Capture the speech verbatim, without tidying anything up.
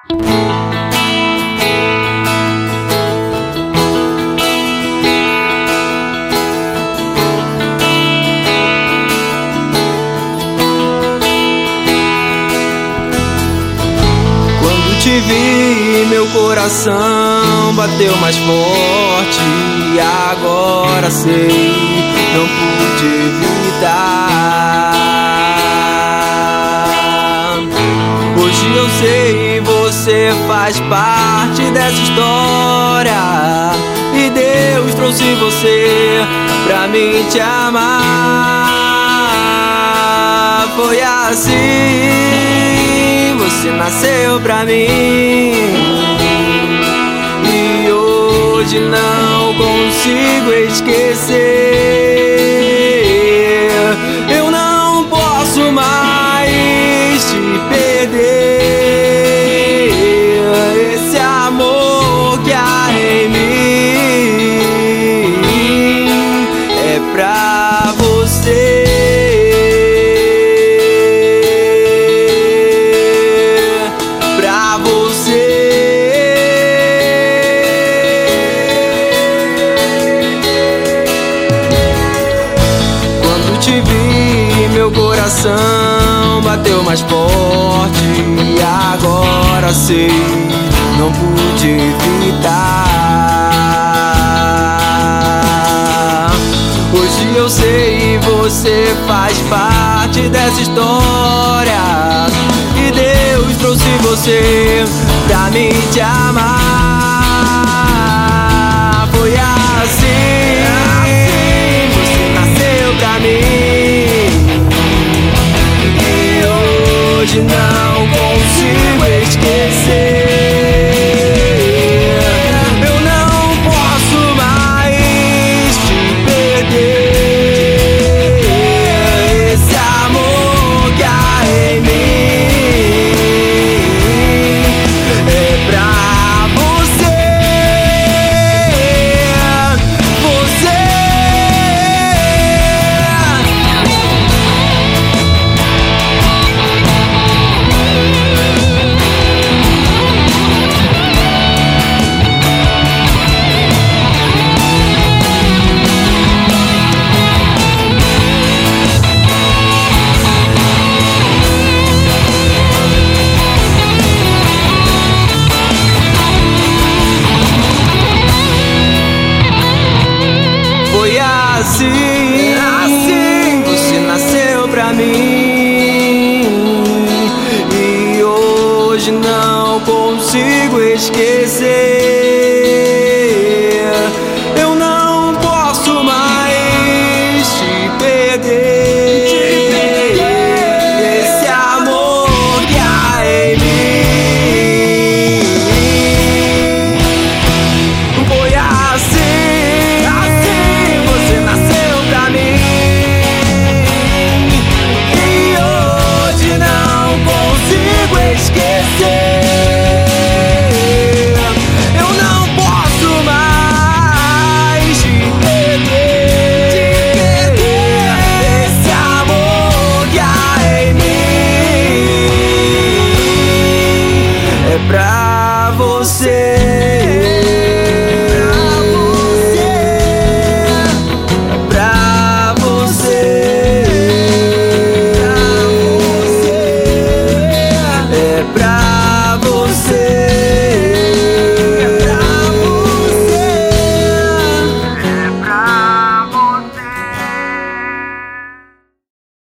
Te vi, meu coração bateu mais forte. E agora sei, não pude evitar. Hoje eu sei, você faz parte dessa história. E Deus trouxe você pra mim te amar. Foi assim, você nasceu pra mim. E hoje não consigo esquecer. Eu não posso mais te perder. Esse amor que há em mim é pra você. Te vi, meu coração bateu mais forte. E agora sei, não pude evitar. Hoje eu sei, você faz parte dessa história. E Deus trouxe você pra mim te amar. Foi assim, você nasceu pra mim. Hoje não consigo esquecer. Eu não posso mais te perder. Esse amor que há em mim é pra você. Você. Foi assim, assim, você nasceu pra mim.